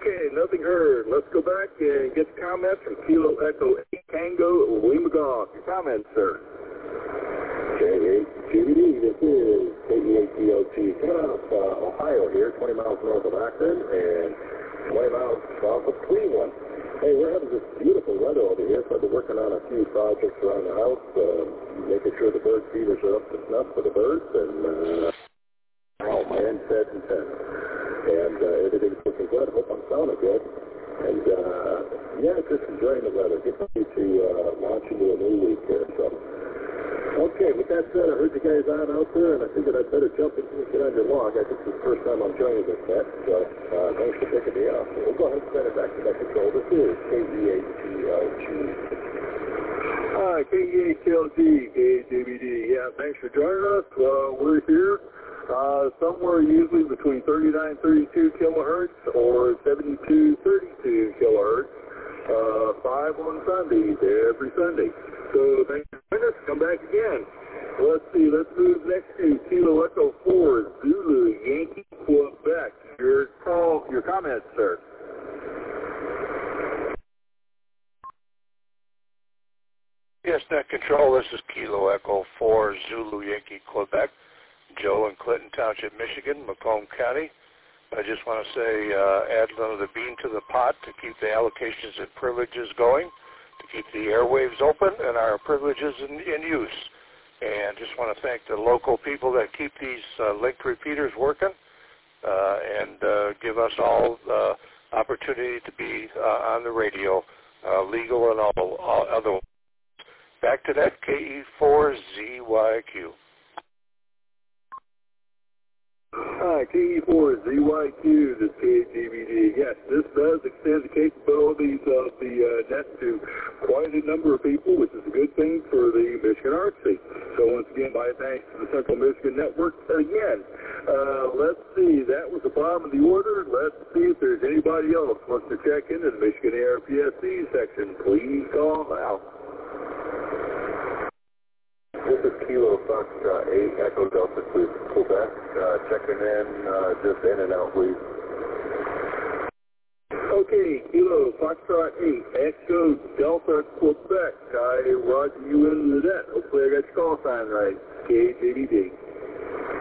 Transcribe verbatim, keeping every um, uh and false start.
Okay, nothing heard. Let's go back and get the comments from Kilo Echo eight Tango Lima Golf. Your comments, sir. K eight G B D, this is K E eight D O T coming out of uh, Ohio here, twenty miles north of Akron and twenty miles south of Cleveland. Hey, we're having this beautiful weather over here, so I've been working on a few projects around the house, uh, making sure the bird feeders are up to snuff for the birds, and uh, oh, my end set and ten. And uh, everything's looking good. I hope I'm sounding good. And uh, yeah, just enjoying the weather. Get ready to uh, launch into a new week here. So, okay, with that said, I heard you guys on out there, and I figured I'd better jump in and get on your log. I think it's the first time I'm joining this net, so uh, thanks for taking me off. So we'll go ahead and send it back to that control. This is K E eight T L G. Hi, K E eight T L G, K eight J B D. Yeah, thanks for joining us. Uh, we're here. Uh, somewhere usually between thirty-nine, thirty-two kilohertz or seventy-two, thirty-two kilohertz. Uh, five on Sundays, every Sunday. So thanks for joining us. Come back again. Let's see. Let's move next to Kilo Echo four Zulu Yankee Quebec. Your call, your comments, sir. Yes, Net Control. This is Kilo Echo four Zulu Yankee Quebec. Joe in Clinton Township, Michigan, Macomb County. I just want to say uh, add another bean to the pot to keep the allocations and privileges going, to keep the airwaves open and our privileges in, in use. And just want to thank the local people that keep these uh, linked repeaters working uh, and uh, give us all the opportunity to be uh, on the radio, uh, legal and all, all other. Back to that K E four Z Y Q. Hi, K E four Z Y Q, this is K eight G B D. Yes, this does extend the capabilities of the uh, net to quite a number of people, which is a good thing for the Michigan Artsy. So once again, my thanks to the Central Michigan Network. Again, uh, let's see, that was the bottom of the order. Let's see if there's anybody else who wants to check into the Michigan A R P S C section. Please call now. This is Kilo Foxtrot eight, Echo Delta two, Quebec. Uh, checking in, uh, just in and out, please. Okay, Kilo Foxtrot eight, Echo Delta Quebec. I roger you into the net. Hopefully I got your call sign right. K J B D.